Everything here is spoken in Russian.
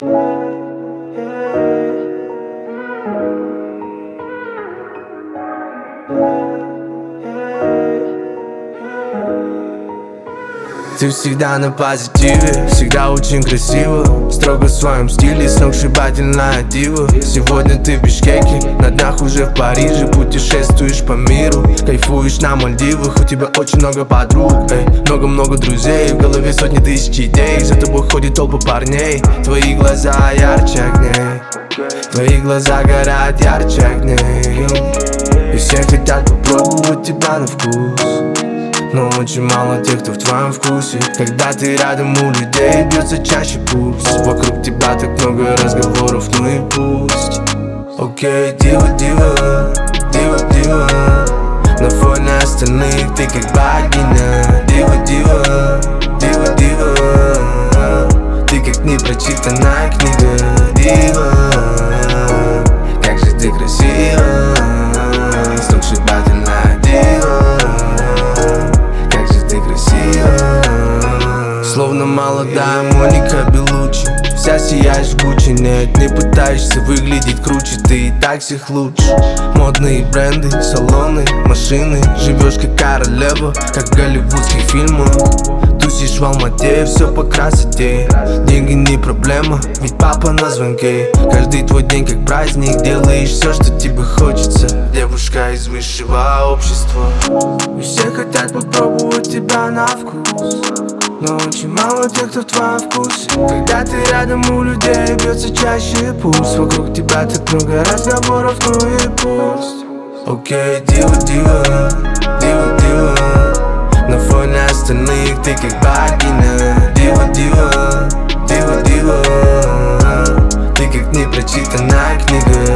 Ты всегда на позитиве, всегда очень красиво, строго в своем стиле, сногсшибательная дива. Сегодня ты в Бишкеке, на днях уже в Париже. Путешествуешь по миру, кайфуешь на Мальдивах. У тебя очень много подруг, много-много друзей. В голове сотни тысяч идей, за тобой ходит толпа парней. Твои глаза ярче огней, твои глаза горят ярче огней. И все хотят попробовать тебя на вкус, но очень мало тех, кто в твоем вкусе. Когда ты рядом, у людей бьется чаще пульс. Вокруг тебя так много разговоров, ну и пусть. Окей, дива, дива, дива, дива. На фоне остальных ты как богиня. Дива, дива, дива, дива. Ты как непрочитанная книга. Дива, как же ты красива, сногсшибательная дива. Словно молодая Моника Белуччи, вся сияешь в Гуччи. Нет, не пытаешься выглядеть круче, ты и так всех лучше. Модные бренды, салоны, машины. Живешь как королева, как в голливудских фильмах. Тусишь в Алмате, все по красоте. Деньги не проблема, ведь папа на звонке. Каждый твой день как праздник, делаешь все, что тебе хочется. Девушка из высшего общества, и все хотят попробовать тебя на вкус, но очень мало тех, кто в твоем вкусе. Когда ты рядом, у людей бьется чаще пульс. Вокруг тебя так много разговоров, ну и пусть. Окей, дива, дива, дива, дива. На фоне остальных ты как богиня. Дива, дива, дива, дива. Ты как непрочитанная книга.